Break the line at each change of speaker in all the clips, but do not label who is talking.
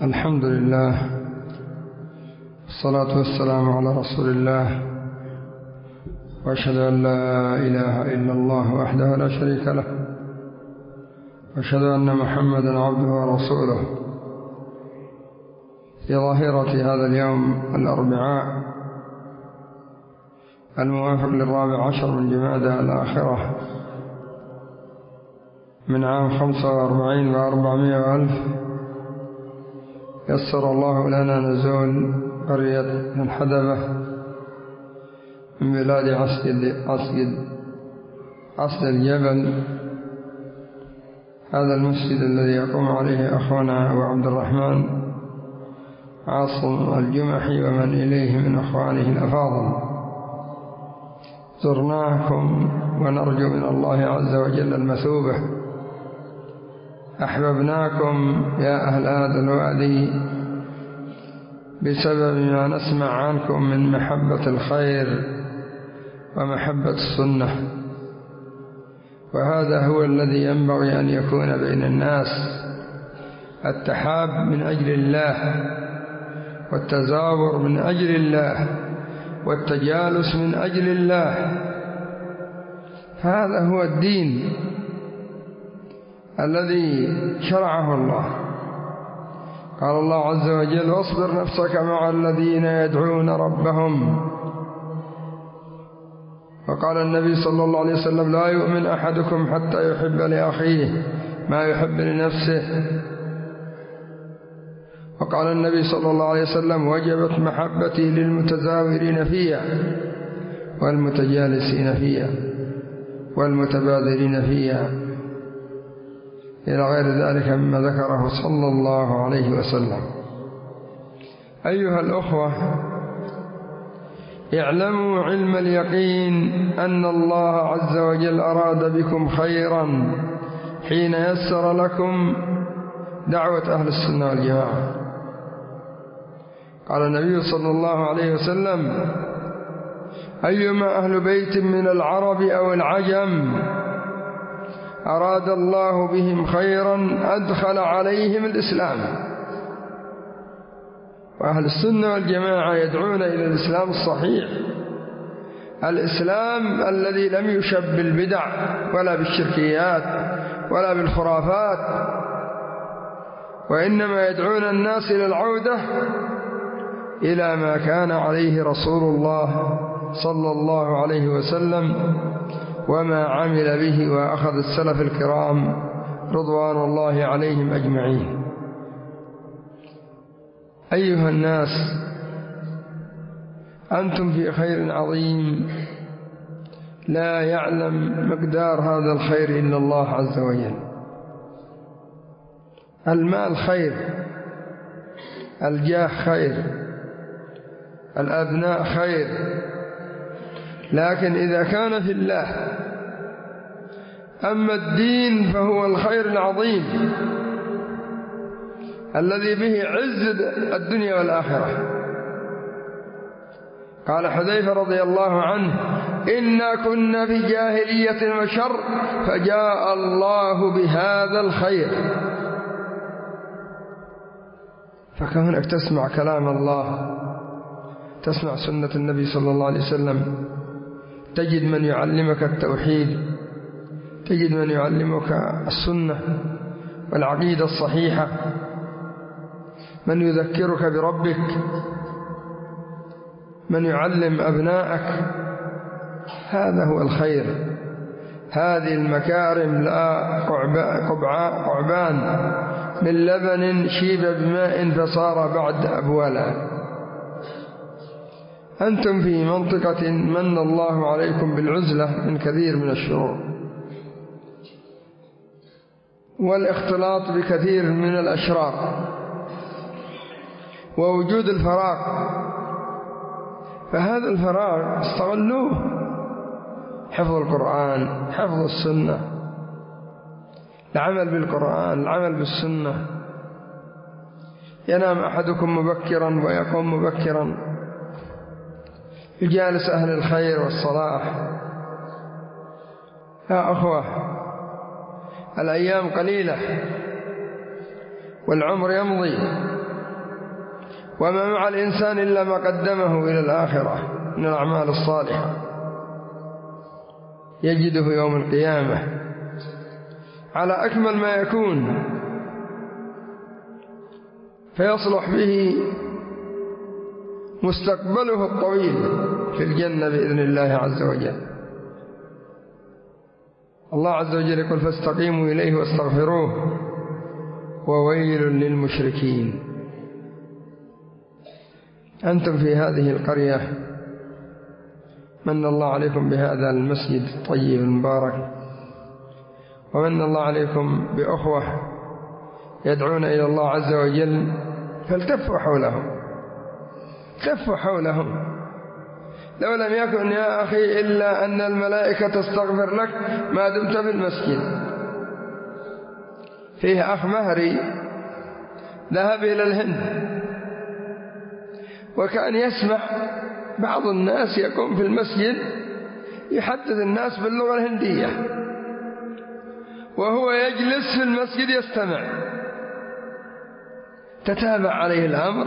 الحمد لله، والصلاة والسلام على رسول الله، وأشهد أن لا إله إلا الله وحده لا شريك له، وأشهد أن محمدا عبده ورسوله. في ظاهرة هذا اليوم الأربعاء الموافق 14 من جمادى الآخرة من عام 45 و400 ألف، يسر الله لنا نزول قرية الحدبة من بلاد عسل الجبل، هذا المسجد الذي يقوم عليه أخونا أبو عبد الرحمن عاصم الجمحي ومن إليه من أخوانه الأفاضل. زرناكم ونرجو من الله عز وجل المثوبة. أحببناكم يا أهل هذا الوادي بسبب ما نسمع عنكم من محبة الخير ومحبة السنة، وهذا هو الذي ينبغي أن يكون بين الناس: التحاب من أجل الله، والتزاور من أجل الله، والتجالس من أجل الله. هذا هو الدين الذي شرعه الله. قال الله عز وجل: واصبر نفسك مع الذين يدعون ربهم. وقال النبي صلى الله عليه وسلم: لا يؤمن أحدكم حتى يحب لأخيه ما يحب لنفسه. وقال النبي صلى الله عليه وسلم: وجبت محبتي للمتزاورين فيها والمتجالسين فيها والمتبادلين فيها، إلى غير ذلك مما ذكره صلى الله عليه وسلم. أيها الأخوة، اعلموا علم اليقين أن الله عز وجل أراد بكم خيرا حين يسر لكم دعوة أهل السنة والجماعة. قال النبي صلى الله عليه وسلم: أيما أهل بيت من العرب أو العجم أراد الله بهم خيرا أدخل عليهم الإسلام. وأهل السنة والجماعة يدعون إلى الإسلام الصحيح، الإسلام الذي لم يشب بالبدع ولا بالشركيات ولا بالخرافات، وإنما يدعون الناس إلى العودة إلى ما كان عليه رسول الله صلى الله عليه وسلم وما عمل به وأخذ السلف الكرام رضوان الله عليهم أجمعين. أيها الناس، أنتم في خير عظيم لا يعلم مقدار هذا الخير إلا الله عز وجل. المال خير، الجاه خير، الأبناء خير، لكن إذا كان في الله. أما الدين فهو الخير العظيم الذي به عز الدنيا والآخرة. قال حذيفة رضي الله عنه: إنا كنا في جاهلية وشر فجاء الله بهذا الخير. فكونك تسمع كلام الله، تسمع سنة النبي صلى الله عليه وسلم، تجد من يعلمك التوحيد، تجد من يعلمك السنة والعقيدة الصحيحة، من يذكرك بربك، من يعلم أبنائك. هذا هو الخير. هذه المكارم لا قعبان من لبن شيب بماء فصار بعد أبوالا. أنتم في منطقة من الله عليكم بالعزلة من كثير من الشرور والاختلاط بكثير من الأشرار ووجود الفراغ، فهذا الفراغ استغلوه: حفظ القرآن، حفظ السنة، العمل بالقرآن، العمل بالسنة. ينام أحدكم مبكرا ويقوم مبكرا، يجالس أهل الخير والصلاح. يا أخوة، الأيام قليلة والعمر يمضي، وما مع الإنسان إلا ما قدمه إلى الآخرة من الأعمال الصالحة يجده يوم القيامة على أكمل ما يكون، فيصلح به مستقبله الطويل في الجنة بإذن الله عز وجل. الله عز وجل يقول فاستقيموا إليه واستغفروه وويل للمشركين. أنتم في هذه القرية من الله عليكم بهذا المسجد الطيب المبارك، ومن الله عليكم بأخوة يدعون إلى الله عز وجل، فالتفوا حولهم، تفوا حولهم. لو لم يكن يا أخي إلا أن الملائكة تستغفر لك ما دمت في المسجد. فيه أخ مهري ذهب إلى الهند، وكان يسمع بعض الناس يقوم في المسجد يحدث الناس باللغة الهندية، وهو يجلس في المسجد يستمع. تتابع عليه الأمر.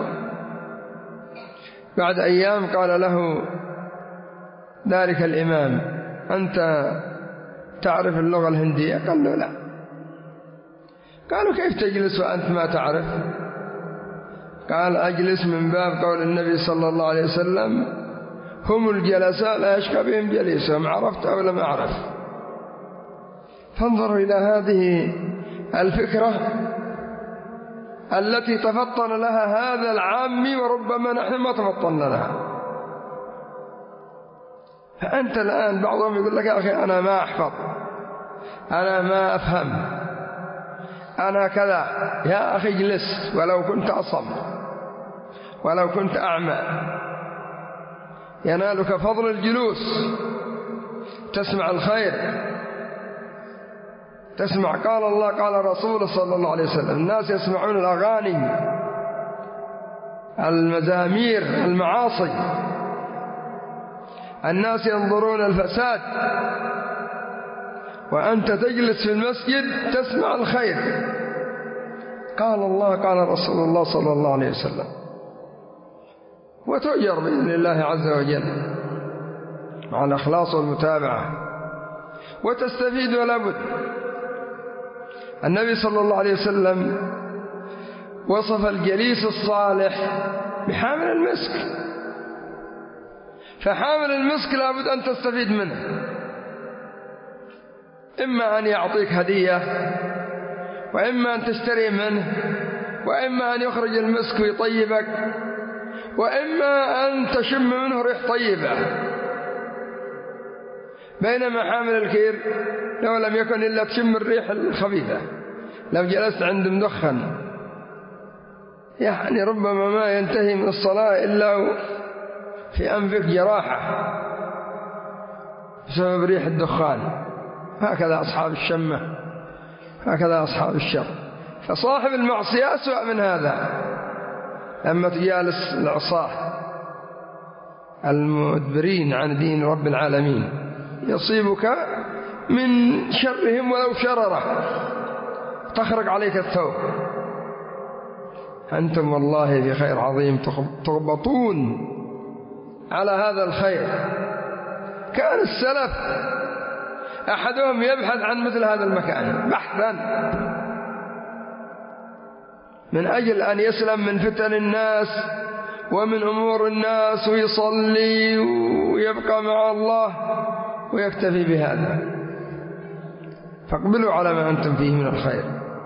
بعد أيام قال له ذلك الإمام أنت تعرف اللغة الهندية؟ قال له لا. قالوا كيف تجلس وأنت ما تعرف؟ قال أجلس من باب قول النبي صلى الله عليه وسلم هم الجلساء لا يشقى بهم جليسهم، عرفت أو لم أعرف. فانظروا إلى هذه الفكرة التي تفطن لها هذا العامي، وربما نحن ما تفطن لها. فأنت الآن بعضهم يقول لك يا أخي أنا ما أحفظ، أنا ما أفهم، أنا كذا. يا أخي اجلس ولو كنت أصم، ولو كنت أعمى، ينالك فضل الجلوس. تسمع الخير، تسمع قال الله قال رسول صلى الله عليه وسلم. الناس يسمعون الأغاني، المزامير، المعاصي، الناس ينظرون الفساد، وأنت تجلس في المسجد تسمع الخير. قال الله قال رسول الله صلى الله عليه وسلم، وتؤجر بإذن الله عز وجل مع الإخلاص والمتابعة، وتستفيد ولا بد. النبي صلى الله عليه وسلم وصف الجليس الصالح بحامل المسك، فحامل المسك لا بد أن تستفيد منه، إما أن يعطيك هدية، وإما أن تشتري منه، وإما أن يخرج المسك ويطيبك، وإما أن تشم منه ريح طيبة. بينما حامل الكير لو لم يكن إلا تشم الريح الخبيثة، لو جلست عند مدخن يعني ربما ما ينتهي من الصلاة إلا في أنفك جراحة بسبب ريح الدخان. هكذا أصحاب الشمة، هكذا أصحاب الشر. فصاحب المعصية أسوأ من هذا. لما تجالس العصاة المدبرين عن دين رب العالمين يصيبك من شرهم ولو شررة، تخرج عليك الثوب. أنتم والله في خير عظيم، تغبطون على هذا الخير. كان السلف أحدهم يبحث عن مثل هذا المكان بحثا من أجل أن يسلم من فتن الناس ومن أمور الناس، ويصلي ويبقى مع الله ويكتفي بهذا. فاقبلوا على ما أنتم فيه من الخير،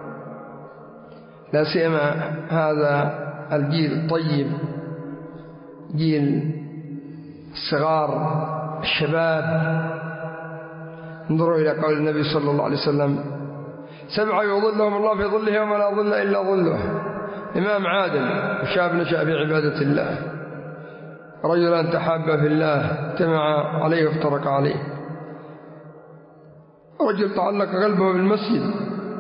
لا سيما هذا الجيل الطيب، جيل الصغار الشباب. انظروا إلى قول النبي صلى الله عليه وسلم 7 يظلهم الله في ظله يوم لا ظل إلا ظله. إمام عادل وشاب نشأ في عبادة الله، رجلا تحابا في الله اجتمع عليه وافترق عليه، رجل تعلق قلبه بالمسجد،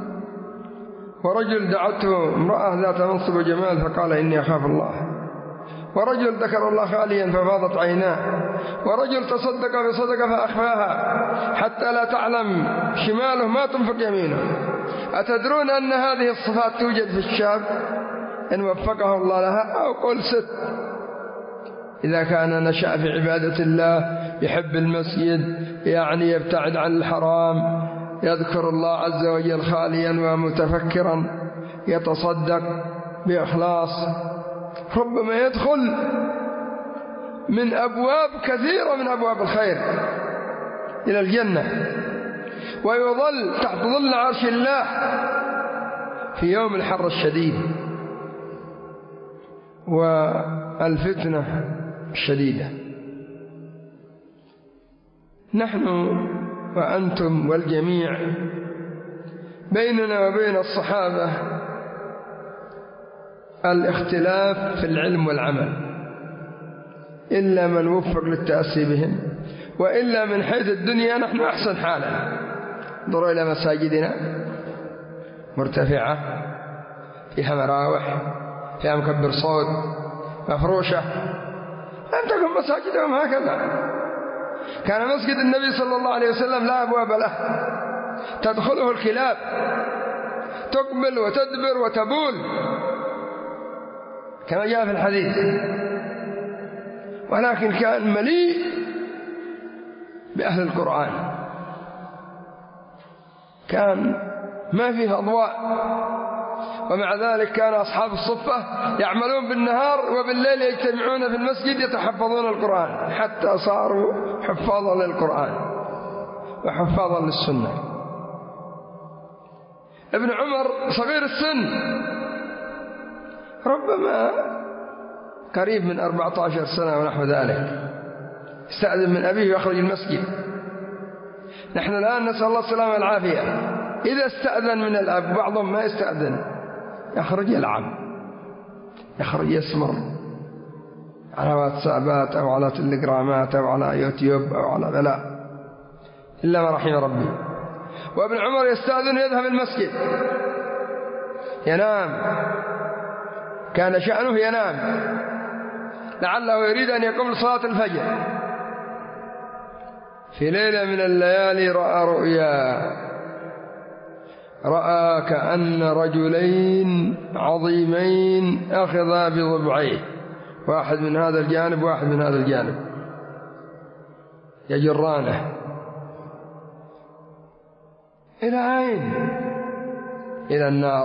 ورجل دعته امرأة ذات منصب وجمال فقال إني أخاف الله، ورجل ذكر الله خاليا ففاضت عيناه، ورجل تصدق بصدقة فأخفاها حتى لا تعلم شماله ما تنفق يمينه. أتدرون أن هذه الصفات توجد في الشاب؟ إن وفقه الله لها، أو قل 6 إذا كان نشأ في عبادة الله، يحب المسجد، يعني يبتعد عن الحرام، يذكر الله عز وجل خاليا ومتفكرا، يتصدق بإخلاص، ربما يدخل من أبواب كثيرة من أبواب الخير إلى الجنة، ويظل تحت ظل عرش الله في يوم الحر الشديد والفتنة الشديدة. نحن وأنتم والجميع بيننا وبين الصحابة الاختلاف في العلم والعمل، إلا من وفق للتأسي بهم، وإلا من حيث الدنيا نحن أحسن حالا. انظروا إلى مساجدنا مرتفعة، فيها مراوح، فيها مكبر صوت، مفروشة. لم تكن مساجدهم هكذا. كان مسجد النبي صلى الله عليه وسلم لا أبواب له، تدخله الكلاب، تقبل وتدبر وتبول كما جاء في الحديث، ولكن كان مليء بأهل القرآن، كان ما فيه أضواء، ومع ذلك كان أصحاب الصفة يعملون بالنهار وبالليل يجتمعون في المسجد يتحفظون القرآن، حتى صاروا حفاظا للقرآن وحفاظا للسنة. ابن عمر صغير السن، ربما قريب من 14 سنة ونحو ذلك، استأذن من أبيه ويخرج المسجد. نحن الآن نسأل الله السلامة والعافية، إذا استأذن من الأب، بعضهم ما يستأذن، يخرج يلعب، يخرج يسمر على واتسابات أو على تليجرامات أو على يوتيوب أو على بلاء، إلا ما رحم ربي. وابن عمر يستأذن يذهب المسجد، ينام، كان شأنه ينام، لعله يريد أن يقوم لصلاة الفجر. في ليلة من الليالي رأى رؤيا، رأى كأن رجلين عظيمين أخذا بضبعيه، واحد من هذا الجانب واحد من هذا الجانب، يجرانه إلى أين؟ إلى النار.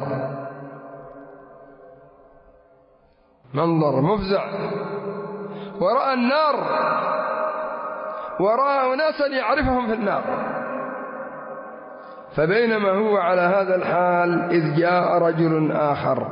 منظر مفزع، ورأى النار، ورأى أناسا يعرفهم في النار. فبينما هو على هذا الحال إذ جاء رجل آخر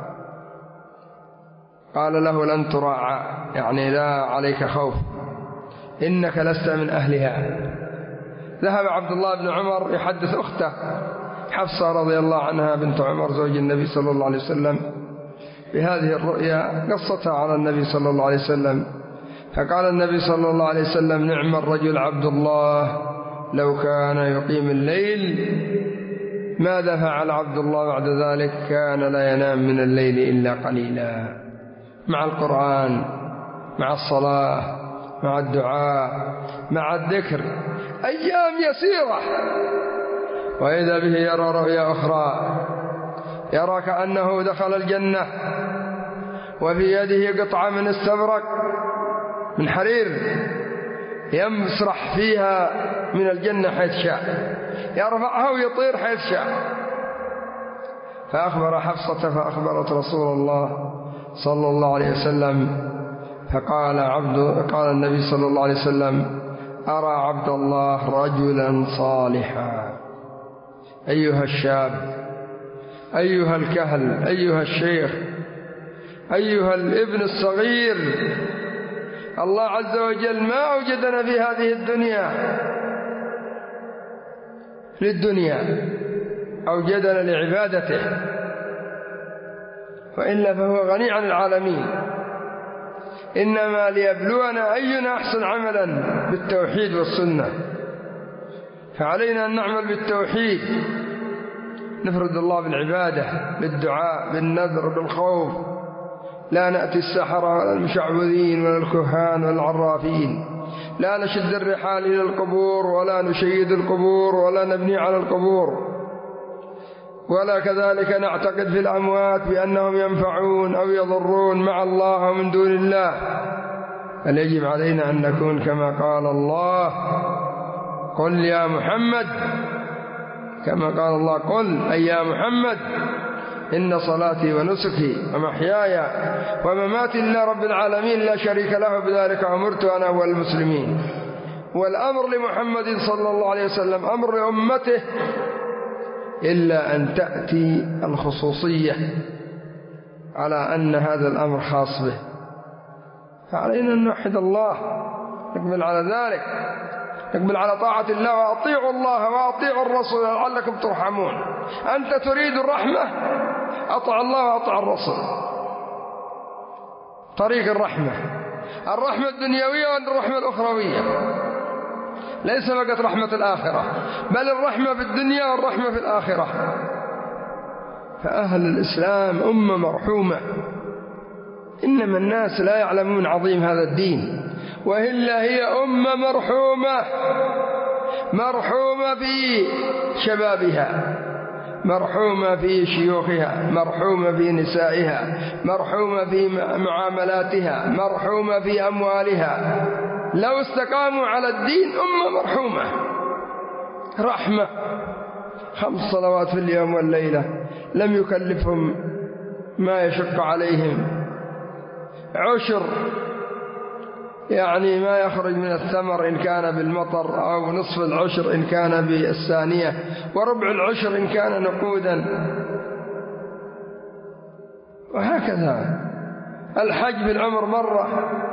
قال له: لن تراعى، يعني لا عليك خوف، إنك لست من أهلها. ذهب عبد الله بن عمر يحدث أخته حفصة رضي الله عنها بنت عمر زوج النبي صلى الله عليه وسلم بهذه الرؤيا، قصتها على النبي صلى الله عليه وسلم، فقال النبي صلى الله عليه وسلم: نعم الرجل عبد الله، لو كان يقيم الليل. ماذا فعل عبد الله بعد ذلك؟ كان لا ينام من الليل إلا قليلا، مع القرآن، مع الصلاة، مع الدعاء، مع الذكر، أيام يسيرة، وإذا به يرى رؤيا أخرى، يرى كأنه دخل الجنة وفي يده قطعة من استبرق من حرير يمسرح فيها من الجنة حيث شاء، يرفعها ويطير حيث شاء. فأخبر حفصة فأخبرت رسول الله صلى الله عليه وسلم، قال النبي صلى الله عليه وسلم: أرى عبد الله رجلا صالحا. أيها الشاب، أيها الكهل، أيها الشيخ، أيها الابن الصغير، الله عز وجل ما أوجدنا في هذه الدنيا للدنيا، أوجدنا لعبادته، وإلا فهو غني عن العالمين، إنما ليبلونا أينا أحسن عملا بالتوحيد والسنة. فعلينا أن نعمل بالتوحيد، نفرد الله بالعبادة، بالدعاء، بالنذر، بالخوف، لا نأتي السحرة ولا المشعوذين ولا الكهان ولا العرافين، لا نشد الرحال إلى القبور ولا نشيد القبور ولا نبني على القبور، ولا كذلك نعتقد في الأموات بأنهم ينفعون أو يضرون مع الله ومن دون الله، بل يجب علينا أن نكون كما قال الله: قل يا محمد، كما قال الله: قل أي يا محمد إن صلاتي ونسكي ومحياي ومماتي لله رب العالمين لا شريك له بذلك أمرت أنا أول المسلمين. والأمر لمحمد صلى الله عليه وسلم أمر لأمته، إلا أن تأتي الخصوصية على أن هذا الأمر خاص به، فعلينا أن نوحد الله، نقبل على ذلك، نقبل على طاعة الله، وأطيعوا الله وأطيعوا الرسول لعلكم ترحمون. أنت تريد الرحمة، أطع الله وأطع الرسول. طريق الرحمة الدنيوية والرحمة الأخروية، ليس فقط رحمة الآخرة، بل الرحمة في الدنيا والرحمة في الآخرة. فأهل الإسلام أمة مرحومة، إنما الناس لا يعلمون عظيم هذا الدين، وإلا هي أمة مرحومة في شبابها، مرحومة في شيوخها، مرحومة في نسائها، مرحومة في معاملاتها، مرحومة في أموالها. لو استقاموا على الدين أمة مرحومة. رحمة 5 صلوات في اليوم والليلة، لم يكلفهم ما يشق عليهم. عشر يعني ما يخرج من الثمر إن كان بالمطر، أو نصف العشر إن كان بالثانية، وربع العشر إن كان نقودا، وهكذا. الحج بالعمر مرة.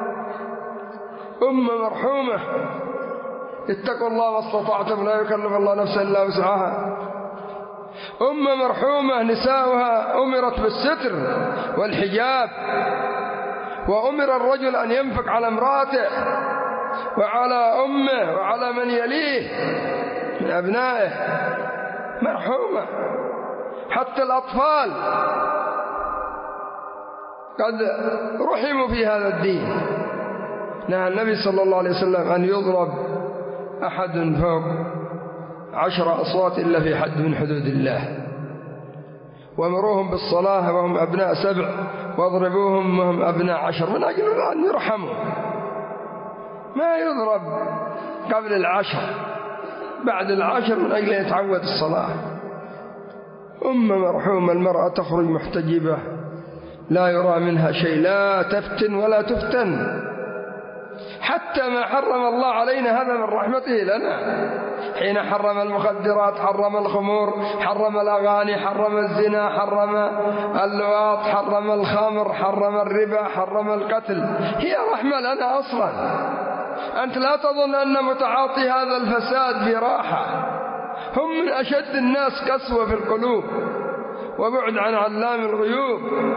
أمة مرحومة. اتقوا الله ما استطعتم لا يكلف الله نفسا إلا وسعها. أمة مرحومة، نساؤها أمرت بالستر والحجاب، وأمر الرجل أن ينفق على امرأته وعلى أمه وعلى من يليه من أبنائه. مرحومة. حتى الأطفال قد رحموا في هذا الدين. نهى النبي صلى الله عليه وسلم أن يضرب أحد فوق 10 أصوات إلا في حد من حدود الله، وامروهم بالصلاة وهم أبناء 7، واضربوهم وهم أبناء 10، من أجل أن يرحموا. ما يضرب قبل 10، بعد 10 من أجل أن يتعود الصلاة. أمة مرحومة. المرأة تخرج محتجبة لا يرى منها شيء، لا تفتن ولا تفتن. حتى ما حرم الله علينا هذا من رحمته لنا، حين حرم المخدرات، حرم الخمور، حرم الأغاني، حرم الزنا، حرم اللواط، حرم الخمر، حرم الربا، حرم القتل. هي رحمة لنا أصلا. أنت لا تظن أن متعاطي هذا الفساد براحة، هم من أشد الناس قسوة في القلوب وبعد عن علام الغيوب.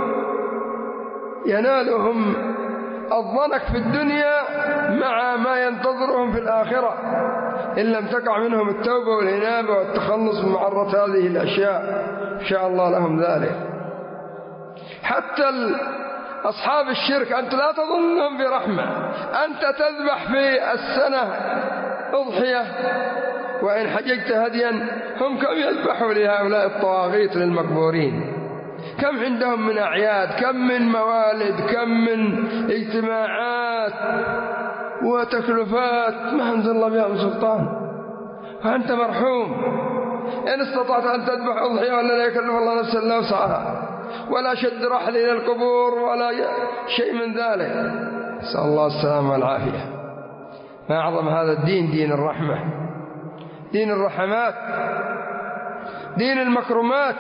ينالهم الضنك في الدنيا مع ما ينتظرهم في الآخرة، إن لم تقع منهم التوبة والإنابة والتخلص من معرة هذه الأشياء. إن شاء الله لهم ذلك. حتى أصحاب الشرك أنت لا تظنهم برحمة. أنت تذبح في السنة أضحية، وإن حججت هديا هم كم يذبحوا لهؤلاء الطواغيت للمقبورين. كم عندهم من أعياد، كم من موالد، كم من اجتماعات وتكلفات ما أنزل الله بها من سلطان. فأنت مرحوم. إن استطعت أن تذبح أضحية ولا لا يكلف الله نفسا إلا وسعها، ولا شد رحل إلى القبور ولا شيء من ذلك. نسأل الله السلامة والعافية. ما أعظم هذا الدين، دين الرحمة، دين الرحمات، دين المكرمات.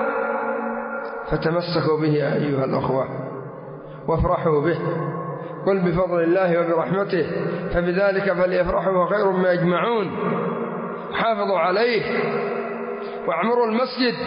فتمسكوا به يا أيها الأخوة وافرحوا به. قل بفضل الله وبرحمته فبذلك فليفرحوا خير ما يجمعون. حافظوا عليه واعمروا المسجد،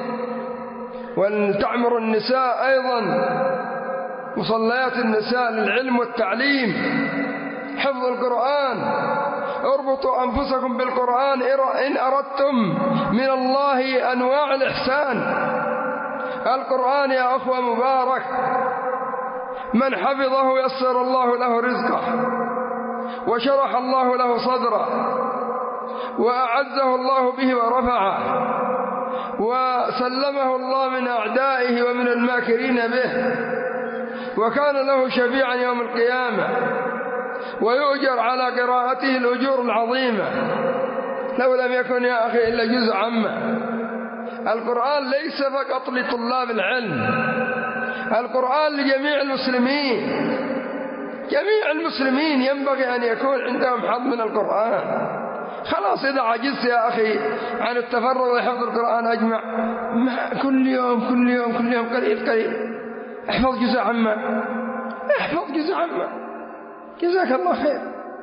ولتعمر النساء أيضا مصليات النساء للعلم والتعليم، حفظ القرآن. اربطوا أنفسكم بالقرآن إن أردتم من الله أنواع الإحسان. القرآن يا أخوة مبارك، من حفظه يسر الله له رزقه، وشرح الله له صدره، وأعزه الله به ورفعه. وسلمه الله من أعدائه ومن الماكرين به، وكان له شفيعا يوم القيامة، ويؤجر على قراءته الأجور العظيمة، لو لم يكن يا أخي إلا جزء عامة. القرآن ليس فقط لطلاب العلم، القرآن لجميع المسلمين، جميع المسلمين ينبغي أن يكون عندهم حظ من القرآن. خلاص إذا عجزت يا أخي عن التفرغ لحفظ القرآن أجمع، كل يوم كل يوم كل يوم قليل قليل احفظ جزء عامة، احفظ جزء عامة، جزاك الله خير.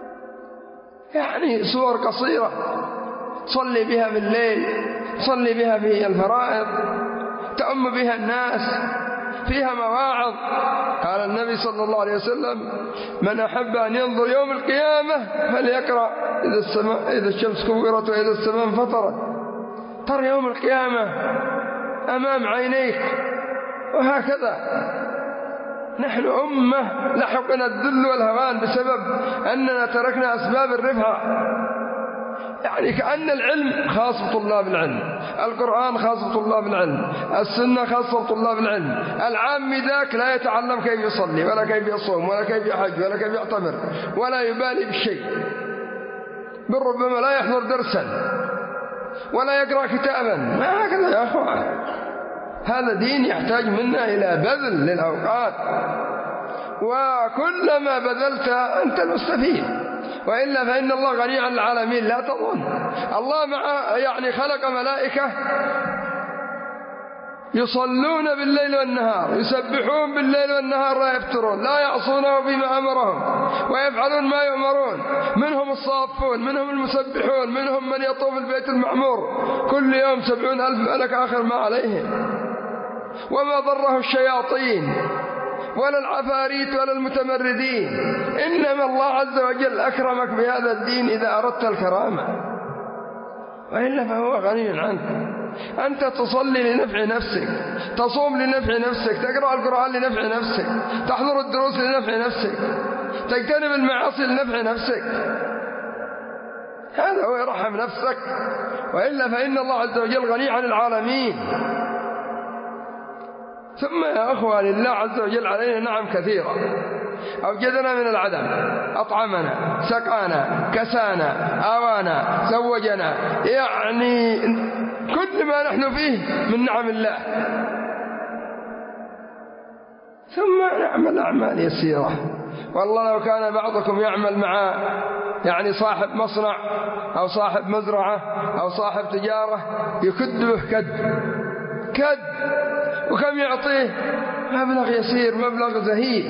يعني صور قصيرة تصلي بها بالليل، تصلي بها في الفرائض، تأم بها الناس، فيها مواعظ. قال النبي صلى الله عليه وسلم: من أحب أن ينظر يوم القيامة فليقرأ إذا الشمس كورت وإذا السماء انفطرت. ترى يوم القيامة أمام عينيك. وهكذا نحن أمة لحقنا الذل والهوان بسبب أننا تركنا أسباب الرفعة. يعني كأن العلم خاص بطلاب العلم، القرآن خاص بطلاب العلم، السنة خاصة بطلاب العلم. العام ذاك لا يتعلم كيف يصلي ولا كيف يصوم ولا كيف يحج ولا كيف يعتمر ولا يبالي بالشيء، بل ربما لا يحضر درسا ولا يقرأ كتابا. ما هكذا يا أخوان، هذا دين يحتاج منا إلى بذل للأوقات، وكلما بذلت أنت المستفيد، وإلا فإن الله غني عن العالمين. لا تظن الله يعني خلق ملائكة يصلون بالليل والنهار، يسبحون بالليل والنهار لا يفترون، لا يعصونه فيما أمرهم ويفعلون ما يؤمرون. منهم الصافون، منهم المسبحون، منهم من يطوف البيت المعمور كل يوم 70,000 ملك آخر ما عليهم. وما ضره الشياطين ولا العفاريت ولا المتمردين، إنما الله عز وجل أكرمك بهذا الدين إذا أردت الكرامة، وإلا فهو غني عنك. أنت تصلي لنفع نفسك، تصوم لنفع نفسك، تقرأ القرآن لنفع نفسك، تحضر الدروس لنفع نفسك، تجتنب المعاصي لنفع نفسك، هذا هو يرحم نفسك. وإلا فإن الله عز وجل غني عن العالمين. ثم يا أخوة لله عز وجل علينا نعم كثيرة. أوجدنا من العدم، أطعمنا، سقانا، كسانا، آوانا، زوجنا، يعني كل ما نحن فيه من نعم الله. ثم نعمل أعمال يسيرة. والله لو كان بعضكم يعمل مع يعني صاحب مصنع أو صاحب مزرعة أو صاحب تجارة يكد به كد، وكم يعطيه؟ مبلغ يسير، مبلغ زهيد،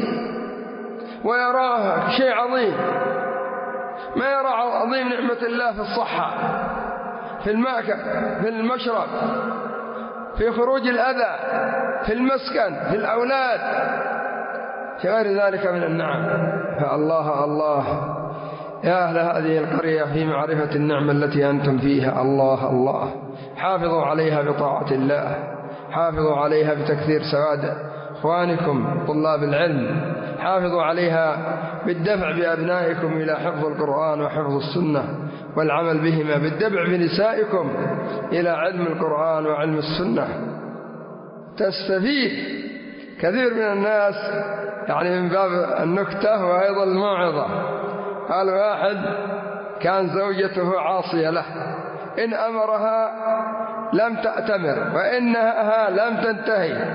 ويراه شيء عظيم. ما يرى عظيم نعمة الله في الصحة، في المأكل، في المشرب، في خروج الأذى، في المسكن، في الأولاد، في غير ذلك من النعم. فالله الله يا أهل هذه القرية في معرفة النعمة التي أنتم فيها. الله الله، حافظوا عليها بطاعة الله، حافظوا عليها بتكثير سواد إخوانكم طلاب العلم، حافظوا عليها بالدفع بأبنائكم إلى حفظ القرآن وحفظ السنة والعمل بهما، بالدفع بنسائكم إلى علم القرآن وعلم السنة. تستفيد. كثير من الناس يعني من باب النكتة وأيضا الموعظة، قال واحد كان زوجته عاصية له، إن أمرها لم تأتمر وإنها لم تنتهي،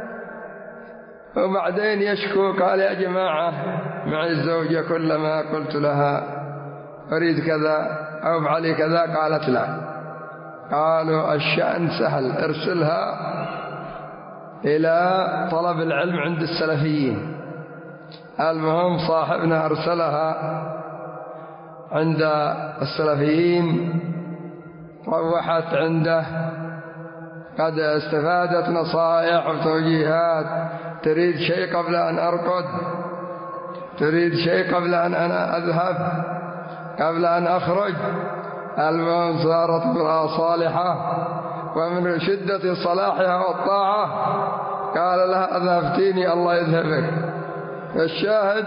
وبعدين يشكو قال يا جماعة معي الزوجة كلما قلت لها أريد كذا أو افعلي كذا قالت لا. قالوا الشأن سهل، ارسلها إلى طلب العلم عند السلفيين. المهم صاحبنا أرسلها عند السلفيين، روحت عنده قد استفادت نصائح وتوجيهات، تريد شيء قبل أن أرقد، تريد شيء قبل أن أنا أذهب، قبل أن أخرج. المهم صارت امرأة صالحة، ومن شدة صلاحها والطاعة قال لها أذهبتيني الله يذهبك. الشاهد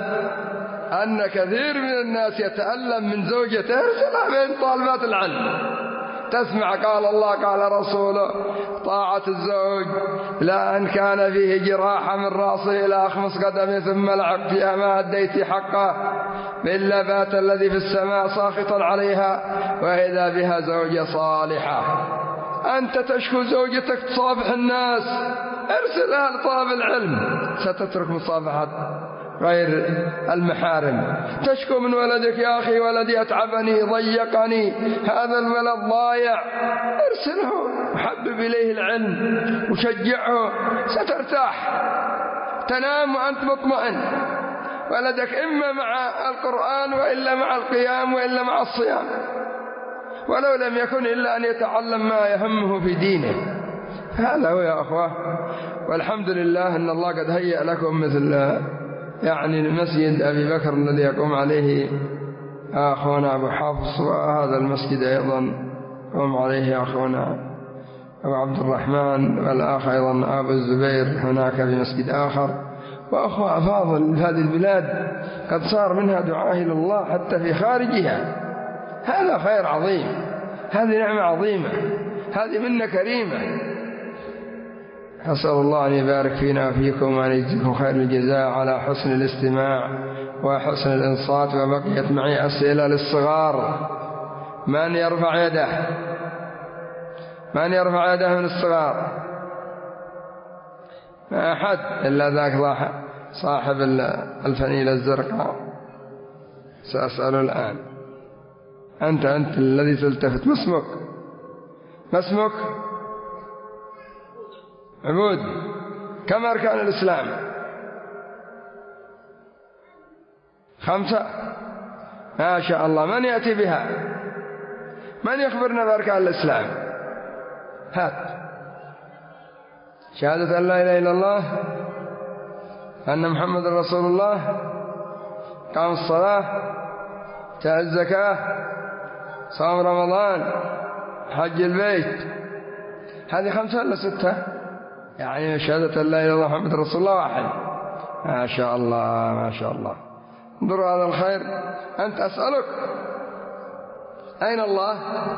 أن كثير من الناس يتألم من زوجته، يرسلها بين طالبات العلم، تسمع قال الله قال رسوله. طاعة الزوج لا أن كان فيه جراحة من رأسه إلى أخمص قدمه ثم لعق فيها ما أديت حقه إلا بات الذي في السماء ساخطا عليها وإذا بها زوجة صالحة. أنت تشكو زوجتك تصافح الناس، ارسلها لطلب العلم، ستترك مصافحة غير المحارم. تشكو من ولدك يا أخي ولدي أتعبني ضيقني هذا الولد ضايع، ارسله وحبب إليه العلم وشجعه، سترتاح تنام وأنت مطمئن. ولدك إما مع القرآن وإلا مع القيام وإلا مع الصيام، ولو لم يكن إلا أن يتعلم ما يهمه في دينه. هذا هو يا أخوة. والحمد لله أن الله قد هيأ لكم مثل يعني مسجد أبي بكر الذي يقوم عليه أخونا أبو حافظ، وهذا المسجد أيضا يقوم عليه أخونا أبو عبد الرحمن، والآخ أيضا أبو الزبير هناك في مسجد آخر، وأخوة أفاضل في هذه البلاد قد صار منها دعاء إلى الله حتى في خارجها. هذا خير عظيم، هذه نعمة عظيمة، هذه منة كريمة. أسأل الله أن يبارك فينا وفيكم وأن يجزيكم خير الجزاء على حسن الاستماع وحسن الإنصات. وبقيت معي أسئلة للصغار. من يرفع يده؟ من يرفع يده من الصغار؟ ما أحد إلا ذاك صاحب الفنيلة الزرقاء. سأسأله الآن. أنت الذي تلتفت، ما اسمك؟ ما اسمك؟ عبود. كم أركان الإسلام؟ 5. ما شاء الله. من يأتي بها؟ من يخبرنا بأركان الإسلام؟ هات. شهادة أن لا إله إلا الله، أن محمد رسول الله، قام الصلاة، إيتاء الزكاة، صوم رمضان، حج البيت. هذه 5 ولا 6؟ يعني شهادة أن لا إله إلا الله محمد رسول الله 1. ما شاء الله ما شاء الله. انظروا هذا الخير. أنت أسألك أين الله؟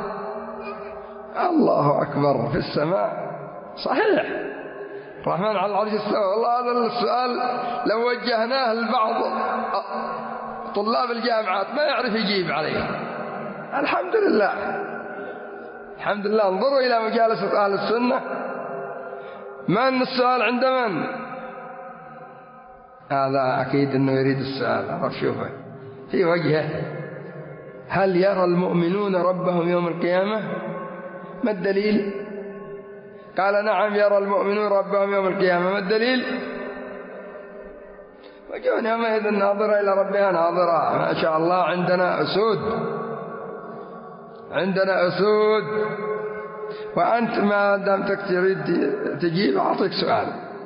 الله أكبر في السماء. صحيح، الرحمن على العرش استوى. والله هذا السؤال لو وجهناه لبعض طلاب الجامعات ما يعرف يجيب عليه. الحمد لله الحمد لله. انظروا إلى مجالسة أهل السنة. من السؤال عند من؟ هذا أكيد أنه يريد السؤال. شوفه في وجهه. هل يرى المؤمنون ربهم يوم القيامة؟ ما الدليل؟ قال نعم يرى المؤمنون ربهم يوم القيامة. ما الدليل؟ وجوه يومئذ ناظرة إلى ربها ناظرة. ما شاء الله. عندنا أسود، عندنا أسود. وأنت ما دامتك تريد تجيب أعطيك سؤال.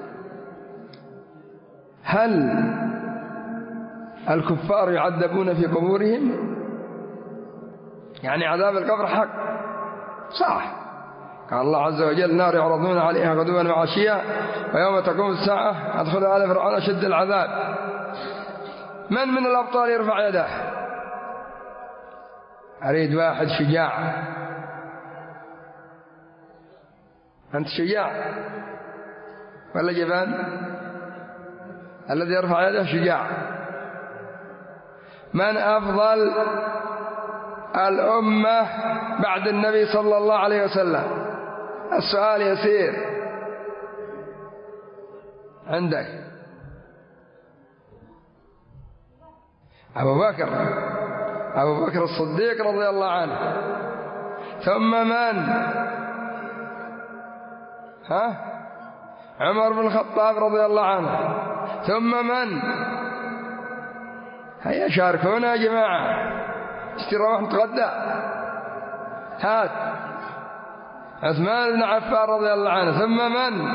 هل الكفار يعذبون في قبورهم؟ يعني عذاب القبر حق؟ صح. قال الله عز وجل نار يعرضون عليها غدوا وعشيا ويوم تقوم الساعة أدخلوا آل فرعون أشد العذاب. من الأبطال يرفع يده؟ أريد واحد شجاع. أنت شجاع ولا جبان؟ الذي يرفع يده شجاع. من أفضل الأمة بعد النبي صلى الله عليه وسلم؟ السؤال يسير. عندك أبو بكر الصديق رضي الله عنه. ثم من؟ عمر بن الخطاب رضي الله عنه. ثم من؟ هيا شاركونا يا جماعة. اشتروا نتغدى. هات. عثمان بن عفان رضي الله عنه. ثم من؟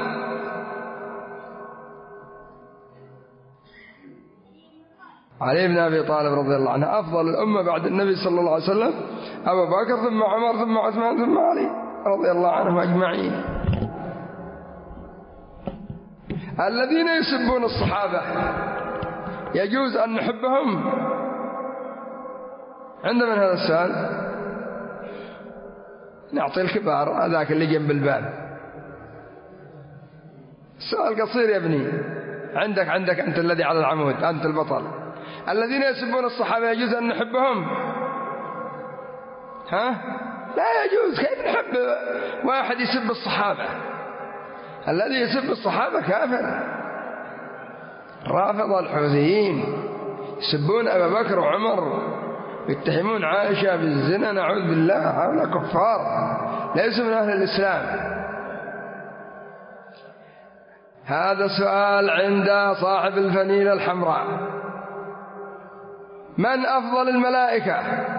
علي بن أبي طالب رضي الله عنه. أفضل الأمة بعد النبي صلى الله عليه وسلم أبو بكر ثم عمر ثم عثمان ثم علي رضي الله عنهم أجمعين. الذين يسبون الصحابة يجوز أن نحبهم؟ عند من هذا السؤال؟ نعطي الكبار، هذاك اللي جنب الباب. السؤال قصير يا ابني. عندك أنت الذي على العمود، أنت البطل. الذين يسبون الصحابة يجوز أن نحبهم؟ ها؟ لا يجوز. كيف نحب واحد يسب الصحابة؟ الذي يسب الصحابة كافر. رافض الحوثيين يسبون أبا بكر وعمر، يتهمون عائشة بالزنا، نعوذ بالله. هؤلاء كفار ليسوا من أهل الإسلام. هذا سؤال عند صاحب الفنيلة الحمراء. من أفضل الملائكة؟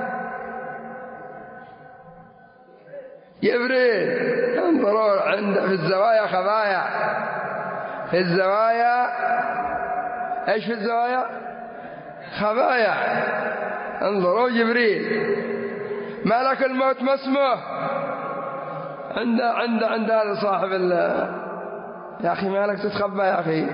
جبريل. انظروا في الزوايا خبايا. في الزوايا ايش؟ في الزوايا خبايا. انظروا جبريل. ملك الموت ما اسمه؟ عند هذا صاحب يا أخي مالك تتخبى يا أخي؟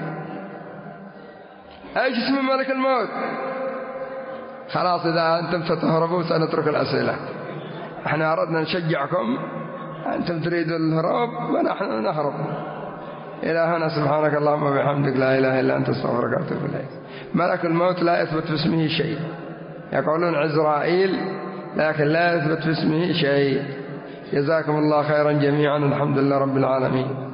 ايش اسم ملك الموت؟ خلاص إذا أنتم ستهربوا سنترك الأسئلة. احنا أردنا نشجعكم، أنتم تريدوا الهروب ونحن نهرب. إلى هنا. سبحانك اللهم وبحمدك، لا إله إلا أنت، استغفرك وأتوب إليك. ملك الموت لا يثبت باسمه شيء. يقولون عزرائيل لكن لا يثبت باسمه شيء. جزاكم الله خيرا جميعا. الحمد لله رب العالمين.